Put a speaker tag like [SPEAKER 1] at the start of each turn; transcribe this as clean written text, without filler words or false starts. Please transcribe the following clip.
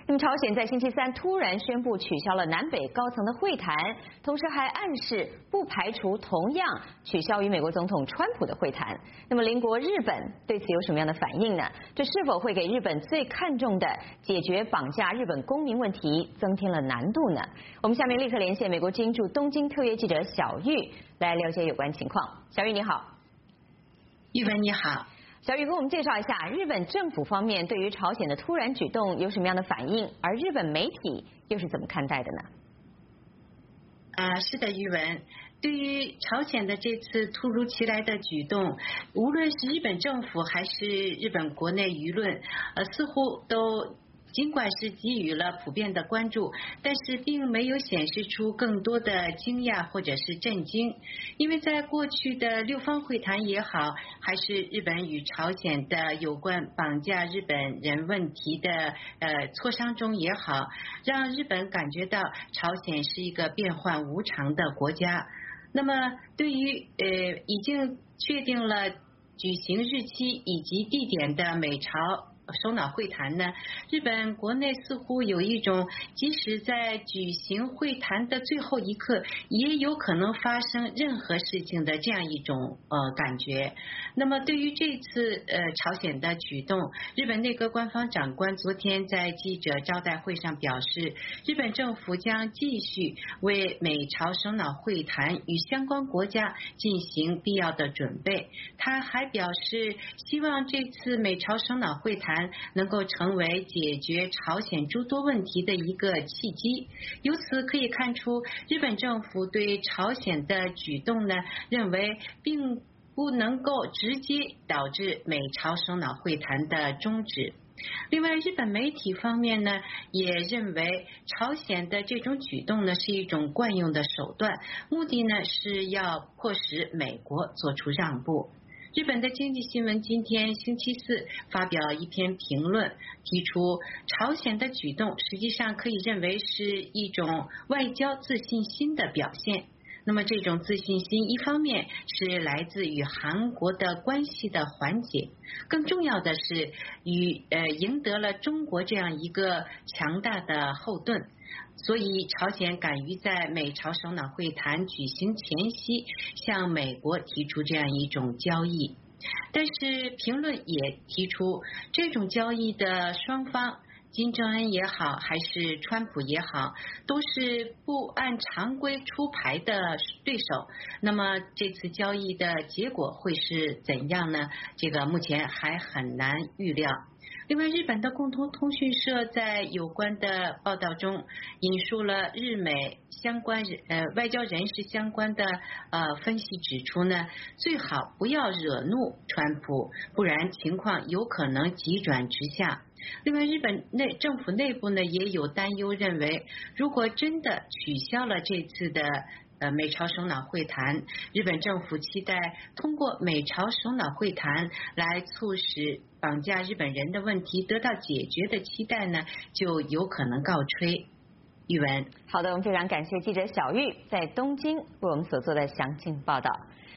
[SPEAKER 1] 那么，朝鲜在星期三突然宣布取消了南北高层的会谈，同时还暗示不排除同样取消与美国总统川普的会谈。那么，邻国日本对此有什么样的反应呢？这是否会给日本最看重的解决绑架日本公民问题增添了难度呢？我们下面立刻连线美国之音驻东京特约记者小玉来了解有关情况。小玉你好。
[SPEAKER 2] 玉文你好。
[SPEAKER 1] 小雨，给我们介绍一下日本政府方面对于朝鲜的突然举动有什么样的反应，而日本媒体又是怎么看待的
[SPEAKER 2] 呢？是的，玉文，对于朝鲜的这次突如其来的举动，无论是日本政府还是日本国内舆论，似乎都尽管是给予了普遍的关注，但是并没有显示出更多的惊讶或者是震惊，因为在过去的六方会谈也好，还是日本与朝鲜的有关绑架日本人问题的磋商中也好，让日本感觉到朝鲜是一个变幻无常的国家。那么对于已经确定了举行日期以及地点的美朝首脑会谈呢，日本国内似乎有一种即使在举行会谈的最后一刻也有可能发生任何事情的这样一种感觉。那么对于这次朝鲜的举动，日本内阁官方长官昨天在记者招待会上表示，日本政府将继续为美朝首脑会谈与相关国家进行必要的准备。他还表示希望这次美朝首脑会谈能够成为解决朝鲜诸多问题的一个契机。由此可以看出，日本政府对朝鲜的举动呢，认为并不能够直接导致美朝首脑会谈的终止。另外，日本媒体方面呢，也认为朝鲜的这种举动呢是一种惯用的手段，目的呢是要迫使美国做出让步。日本的经济新闻今天星期四发表一篇评论，提出朝鲜的举动实际上可以认为是一种外交自信心的表现。那么这种自信心一方面是来自与韩国的关系的缓解，更重要的是赢得了中国这样一个强大的后盾。所以朝鲜敢于在美朝首脑会谈举行前夕向美国提出这样一种交易。但是评论也提出，这种交易的双方金正恩也好还是川普也好，都是不按常规出牌的对手。那么这次交易的结果会是怎样呢？这个目前还很难预料。另外，日本的共同通讯社在有关的报道中引述了日美相关外交人士相关的分析，指出呢，最好不要惹怒川普，不然情况有可能急转直下。另外，日本政府内部呢也有担忧，认为如果真的取消了这次的美朝首脑会谈，日本政府期待通过美朝首脑会谈来促使绑架日本人的问题得到解决的期待呢，就有可能告吹。玉文，
[SPEAKER 1] 好的，我们非常感谢记者小玉在东京为我们所做的详尽报道。